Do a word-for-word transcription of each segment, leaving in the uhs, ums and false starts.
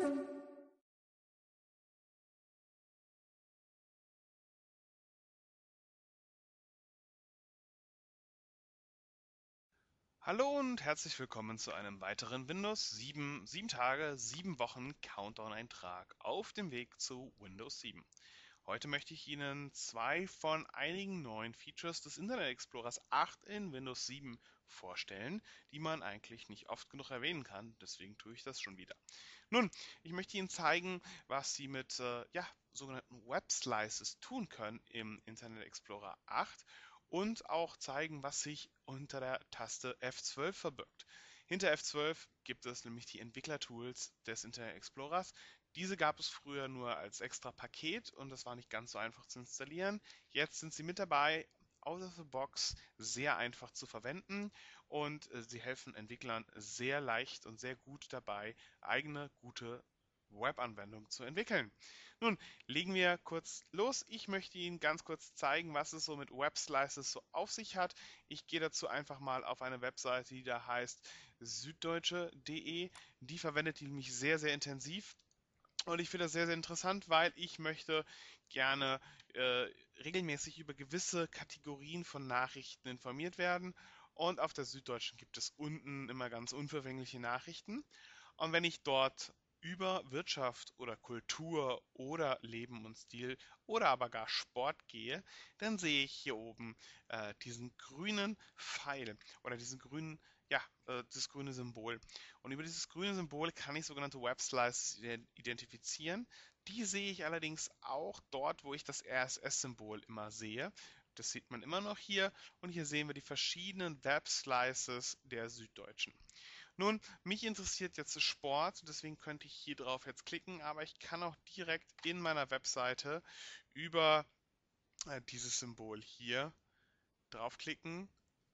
Hallo und herzlich willkommen zu einem weiteren Windows sieben, sieben Tage, sieben Wochen Countdown-Eintrag auf dem Weg zu Windows sieben. Heute möchte ich Ihnen zwei von einigen neuen Features des Internet Explorers acht in Windows sieben vorstellen, die man eigentlich nicht oft genug erwähnen kann, deswegen tue ich das schon wieder. Nun, ich möchte Ihnen zeigen, was Sie mit äh, ja, sogenannten Web Slices tun können im Internet Explorer acht und auch zeigen, was sich unter der Taste F zwölf verbirgt. Hinter F zwölf gibt es nämlich die Entwicklertools des Internet Explorers. Diese gab es früher nur als extra Paket und das war nicht ganz so einfach zu installieren. Jetzt sind sie mit dabei, out of the box, sehr einfach zu verwenden und äh, sie helfen Entwicklern sehr leicht und sehr gut dabei, eigene gute Webanwendungen zu entwickeln. Nun, legen wir kurz los. Ich möchte Ihnen ganz kurz zeigen, was es so mit Web Slices so auf sich hat. Ich gehe dazu einfach mal auf eine Webseite, die da heißt süddeutsche punkt de. Die verwendet die nämlich sehr, sehr intensiv. Und ich finde das sehr, sehr interessant, weil ich möchte gerne äh, regelmäßig über gewisse Kategorien von Nachrichten informiert werden. Und auf der Süddeutschen gibt es unten immer ganz unverfängliche Nachrichten. Und wenn ich dort über Wirtschaft oder Kultur oder Leben und Stil oder aber gar Sport gehe, dann sehe ich hier oben äh, diesen grünen Pfeil oder diesen grünen, ja, äh, das grüne Symbol. Und über dieses grüne Symbol kann ich sogenannte Web Slices identifizieren. Die sehe ich allerdings auch dort, wo ich das R S S-Symbol immer sehe. Das sieht man immer noch hier. Und hier sehen wir die verschiedenen Web Slices der Süddeutschen. Nun, mich interessiert jetzt Sport, deswegen könnte ich hier drauf jetzt klicken, aber ich kann auch direkt in meiner Webseite über äh, dieses Symbol hier draufklicken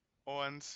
und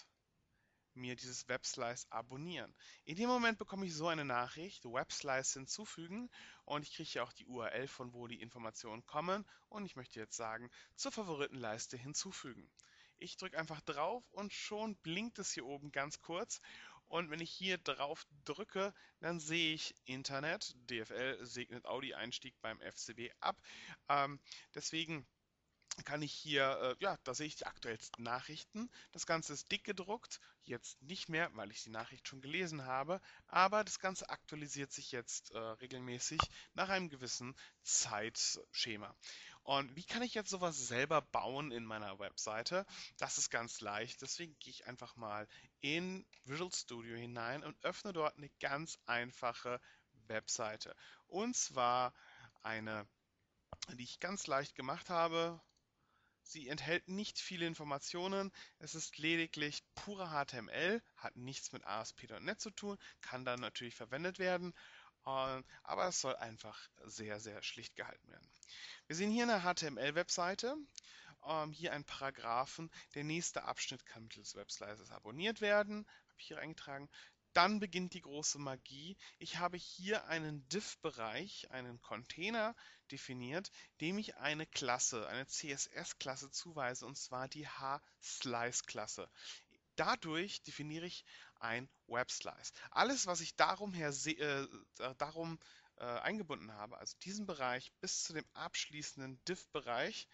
mir dieses Webslice abonnieren. In dem Moment bekomme ich so eine Nachricht, Webslice hinzufügen, und ich kriege hier auch die U R L, von wo die Informationen kommen, und ich möchte jetzt sagen, zur Favoritenleiste hinzufügen. Ich drücke einfach drauf und schon blinkt es hier oben ganz kurz. Und wenn ich hier drauf drücke, dann sehe ich Internet. D F L segnet Audi-Einstieg beim F C B ab. Ähm, deswegen kann ich hier, äh, ja, da sehe ich die aktuellsten Nachrichten. Das Ganze ist dick gedruckt, jetzt nicht mehr, weil ich die Nachricht schon gelesen habe, aber das Ganze aktualisiert sich jetzt äh, regelmäßig nach einem gewissen Zeitschema. Und wie kann ich jetzt sowas selber bauen in meiner Webseite? Das ist ganz leicht, deswegen gehe ich einfach mal in Visual Studio hinein und öffne dort eine ganz einfache Webseite. Und zwar eine, die ich ganz leicht gemacht habe. Sie enthält nicht viele Informationen, es ist lediglich pure H T M L, hat nichts mit A S P Punkt net zu tun, kann dann natürlich verwendet werden, äh, aber es soll einfach sehr, sehr schlicht gehalten werden. Wir sehen hier eine H T M L-Webseite, ähm, hier einen Paragraphen, der nächste Abschnitt kann mittels Webslices abonniert werden, habe ich hier eingetragen. Dann beginnt die große Magie. Ich habe hier einen Div-Bereich, einen Container definiert, dem ich eine Klasse, eine C S S-Klasse zuweise, und zwar die H-Slice-Klasse. Dadurch definiere ich ein Web-Slice. Alles, was ich darum, her äh, darum äh, eingebunden habe, also diesen Bereich bis zu dem abschließenden Div-Bereich,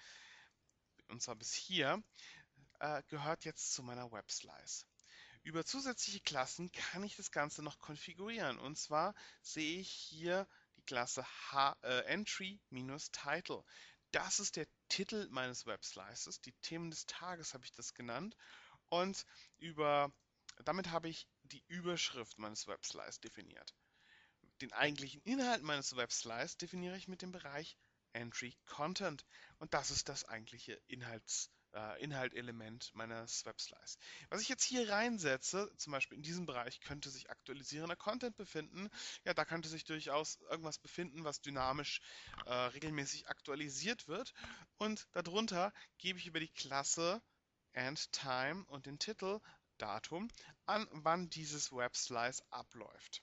und zwar bis hier, äh, gehört jetzt zu meiner Web-Slice. Über zusätzliche Klassen kann ich das Ganze noch konfigurieren. Und zwar sehe ich hier die Klasse H, äh, Entry-Title. Das ist der Titel meines Web-Slices. Die Themen des Tages habe ich das genannt. Und über, damit habe ich die Überschrift meines Web-Slices definiert. Den eigentlichen Inhalt meines Web-Slices definiere ich mit dem Bereich Entry Content. Und das ist das eigentliche Inhalts, äh, Inhaltelement meines Web-Slices. Was ich jetzt hier reinsetze, zum Beispiel in diesem Bereich, könnte sich aktualisierender Content befinden. Ja, da könnte sich durchaus irgendwas befinden, was dynamisch äh, regelmäßig aktualisiert wird. Und darunter gebe ich über die Klasse and Time und den Titel Datum an, wann dieses Web-Slice abläuft.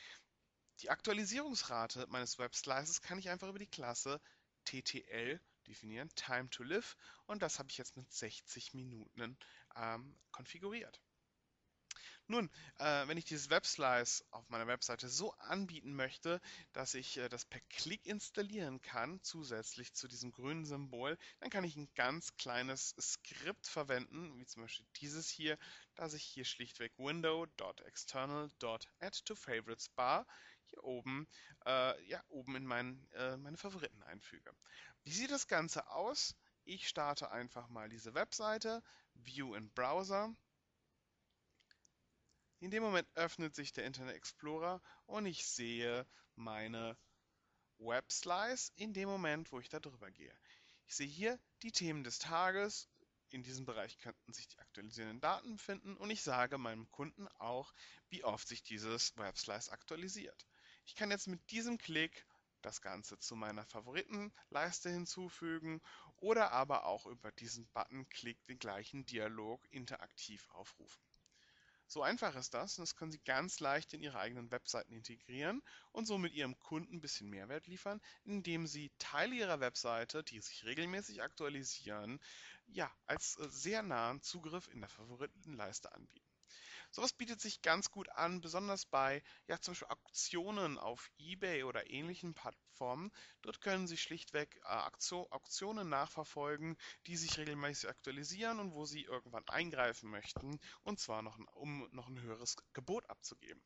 Die Aktualisierungsrate meines Web-Slices kann ich einfach über die Klasse T T L definieren, Time to Live, und das habe ich jetzt mit sechzig Minuten ähm, konfiguriert. Nun, äh, wenn ich dieses Webslice auf meiner Webseite so anbieten möchte, dass ich äh, das per Klick installieren kann, zusätzlich zu diesem grünen Symbol, dann kann ich ein ganz kleines Skript verwenden, wie zum Beispiel dieses hier, dass ich hier schlichtweg window.external.add-to-favorites-bar hier oben, äh, ja, oben in mein, äh, meine Favoriten einfüge. Wie sieht das Ganze aus? Ich starte einfach mal diese Webseite, View in Browser. In dem Moment öffnet sich der Internet Explorer und ich sehe meine Web-Slice in dem Moment, wo ich da drüber gehe. Ich sehe hier die Themen des Tages. In diesem Bereich könnten sich die aktualisierenden Daten befinden und ich sage meinem Kunden auch, wie oft sich dieses Web-Slice aktualisiert. Ich kann jetzt mit diesem Klick das Ganze zu meiner Favoritenleiste hinzufügen oder aber auch über diesen Button-Klick den gleichen Dialog interaktiv aufrufen. So einfach ist das und das können Sie ganz leicht in Ihre eigenen Webseiten integrieren und somit Ihrem Kunden ein bisschen Mehrwert liefern, indem Sie Teile Ihrer Webseite, die sich regelmäßig aktualisieren, ja, als äh, sehr nahen Zugriff in der Favoritenleiste anbieten. Sowas bietet sich ganz gut an, besonders bei ja, zum Beispiel Auktionen auf eBay oder ähnlichen Plattformen. Dort können Sie schlichtweg äh, Auktion, Auktionen nachverfolgen, die sich regelmäßig aktualisieren und wo Sie irgendwann eingreifen möchten, und zwar noch ein, um noch ein höheres Gebot abzugeben.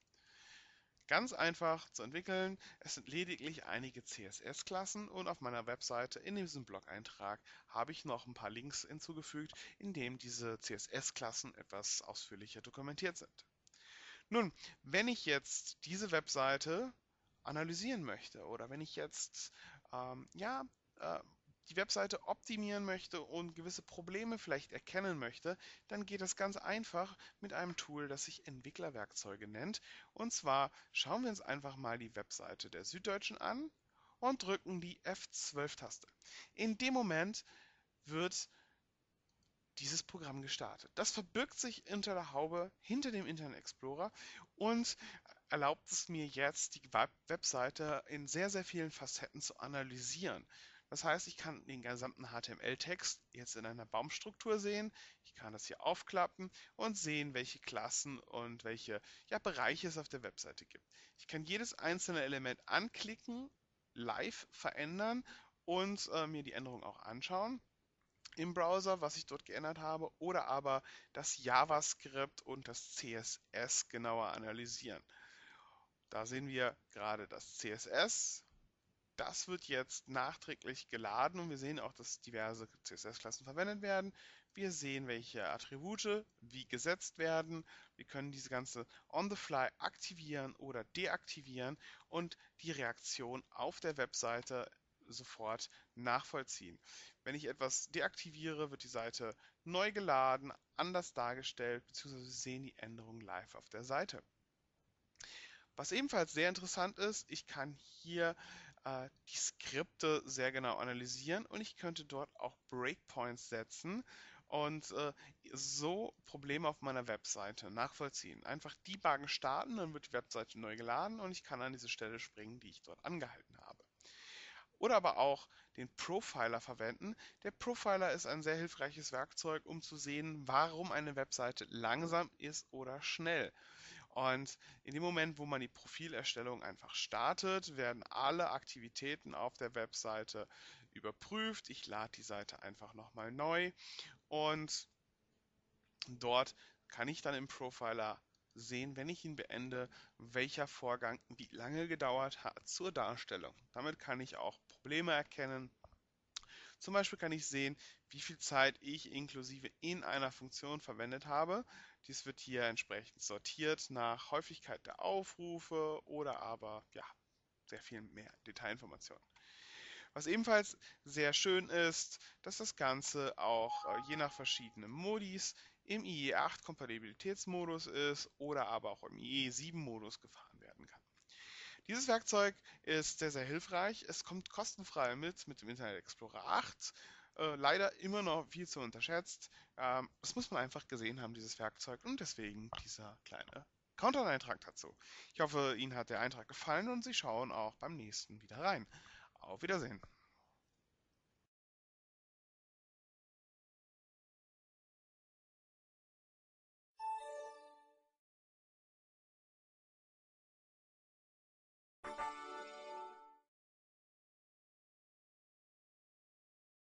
Ganz einfach zu entwickeln. Es sind lediglich einige C S S-Klassen und auf meiner Webseite in diesem Blog-Eintrag habe ich noch ein paar Links hinzugefügt, in dem diese C S S-Klassen etwas ausführlicher dokumentiert sind. Nun, wenn ich jetzt diese Webseite analysieren möchte oder wenn ich jetzt ähm, ja, äh, die Webseite optimieren möchte und gewisse Probleme vielleicht erkennen möchte, dann geht das ganz einfach mit einem Tool, das sich Entwicklerwerkzeuge nennt. Und zwar schauen wir uns einfach mal die Webseite der Süddeutschen an und drücken die F zwölf-Taste. In dem Moment wird dieses Programm gestartet. Das verbirgt sich unter der Haube hinter dem Internet Explorer und erlaubt es mir jetzt, die Webseite in sehr, sehr vielen Facetten zu analysieren. Das heißt, ich kann den gesamten H T M L-Text jetzt in einer Baumstruktur sehen. Ich kann das hier aufklappen und sehen, welche Klassen und welche ja, Bereiche es auf der Webseite gibt. Ich kann jedes einzelne Element anklicken, live verändern und äh, mir die Änderungen auch anschauen im Browser, was ich dort geändert habe, oder aber das JavaScript und das C S S genauer analysieren. Da sehen wir gerade das C S S. Das wird jetzt nachträglich geladen und wir sehen auch, dass diverse C S S-Klassen verwendet werden. Wir sehen, welche Attribute wie gesetzt werden. Wir können diese ganze on the fly aktivieren oder deaktivieren und die Reaktion auf der Webseite sofort nachvollziehen. Wenn ich etwas deaktiviere, wird die Seite neu geladen, anders dargestellt, beziehungsweise Sie sehen die Änderungen live auf der Seite. Was ebenfalls sehr interessant ist, ich kann hier äh, die Skripte sehr genau analysieren und ich könnte dort auch Breakpoints setzen und äh, so Probleme auf meiner Webseite nachvollziehen. Einfach Debuggen starten, dann wird die Webseite neu geladen und ich kann an diese Stelle springen, die ich dort angehalten habe. Oder aber auch den Profiler verwenden. Der Profiler ist ein sehr hilfreiches Werkzeug, um zu sehen, warum eine Webseite langsam ist oder schnell. Und in dem Moment, wo man die Profilerstellung einfach startet, werden alle Aktivitäten auf der Webseite überprüft. Ich lade die Seite einfach nochmal neu und dort kann ich dann im Profiler sehen, wenn ich ihn beende, welcher Vorgang wie lange gedauert hat zur Darstellung. Damit kann ich auch Probleme erkennen. Zum Beispiel kann ich sehen, wie viel Zeit ich inklusive in einer Funktion verwendet habe. Dies wird hier entsprechend sortiert nach Häufigkeit der Aufrufe oder aber ja, sehr viel mehr Detailinformationen. Was ebenfalls sehr schön ist, dass das Ganze auch äh, je nach verschiedenen Modis im I E acht Kompatibilitätsmodus ist oder aber auch im I E sieben Modus gefahren werden kann. Dieses Werkzeug ist sehr, sehr hilfreich. Es kommt kostenfrei mit mit dem Internet Explorer acht. Äh, leider immer noch viel zu unterschätzt. Ähm, das muss man einfach gesehen haben, dieses Werkzeug. Und deswegen dieser kleine Countdown-Eintrag dazu. Ich hoffe, Ihnen hat der Eintrag gefallen und Sie schauen auch beim nächsten wieder rein. Auf Wiedersehen.